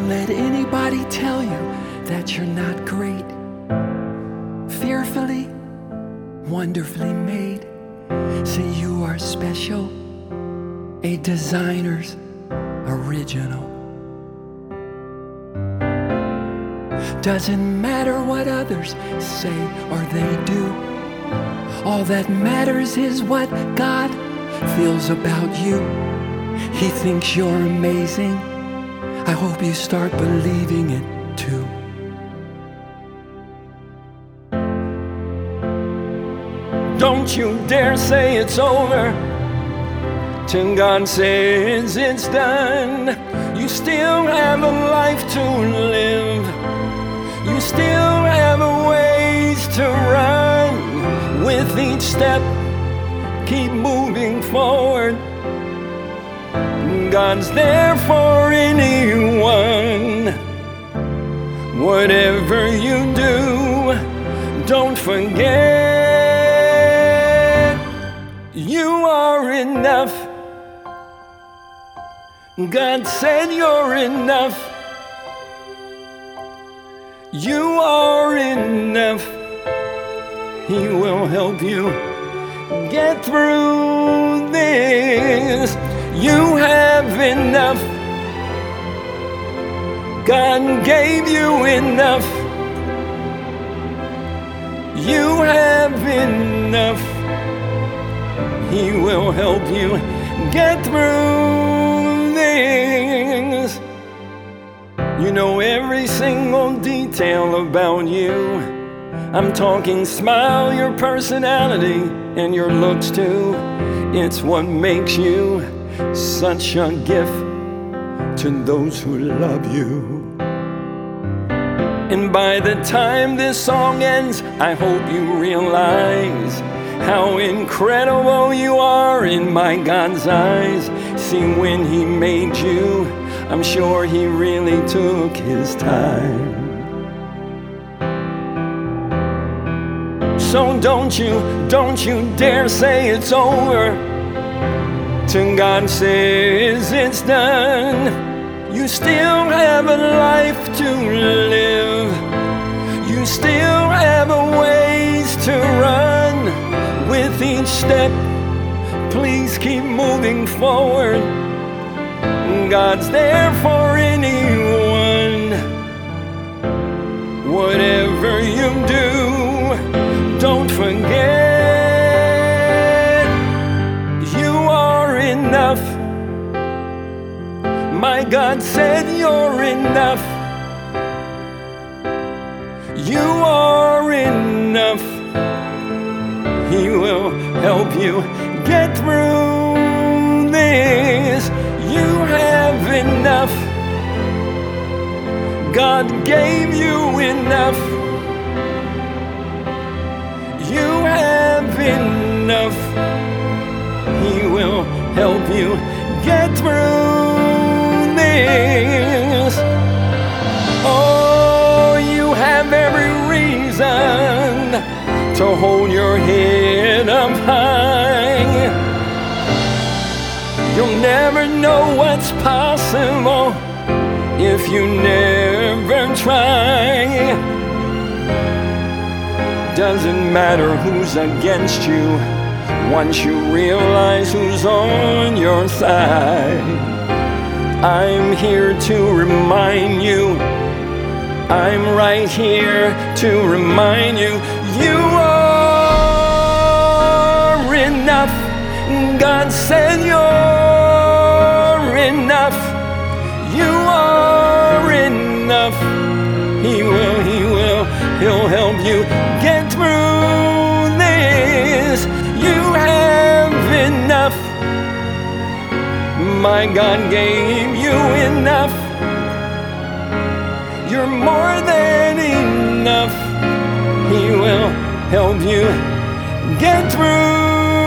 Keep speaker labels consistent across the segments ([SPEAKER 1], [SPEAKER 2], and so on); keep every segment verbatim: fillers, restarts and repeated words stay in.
[SPEAKER 1] Don't let anybody tell you that you're not great. Fearfully, wonderfully made. See, you are special, a designer's original. Doesn't matter what others say or they do. All that matters is what God feels about you. He thinks you're amazing. I hope you start believing it too. Don't you dare say it's over till God says it's done. You still have a life to live. You still have a ways to run. With each step, keep moving forward. God's there for anyone. Whatever you do, don't forget you are enough. God said you're enough. You are enough. He will help you get through this. You have enough. God gave you enough. You have enough. He will help you get through this. You know every single detail about you. I'm talking smile, your personality, and your looks too. It's what makes you such a gift to those who love you. And by the time this song ends, I hope you realize how incredible you are in my God's eyes. See, when He made you, I'm sure He really took His time. So don't you, don't you dare say it's over till God says it's done. You still have a life to live. You still have a ways to run. With each step, please keep moving forward. God's there for anyone. Whatever you do, don't forget you are enough. My God said you're enough. You are enough. He will help you get through this. You have enough. God gave you enough. You have enough. He will help you get through this. Oh, you have every reason to hold your head up high. You'll never know what's possible if you never try. Doesn't matter who's against you once you realize who's on your side. I'm here to remind you, I'm right here to remind you, you are enough. God said you're enough. You are enough. He will, He will, He'll help you get through this. You have enough. My God gave you enough. You're more than enough. He will help you get through.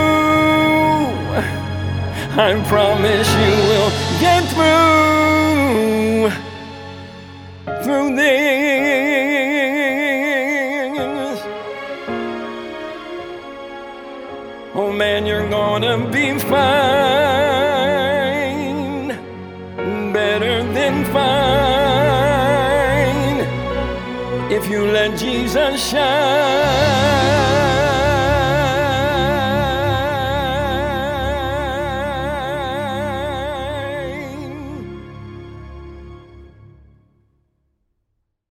[SPEAKER 1] I promise you will get through. Through this. Oh man, you're gonna be fine. Better than fine. if you let Jesus shine.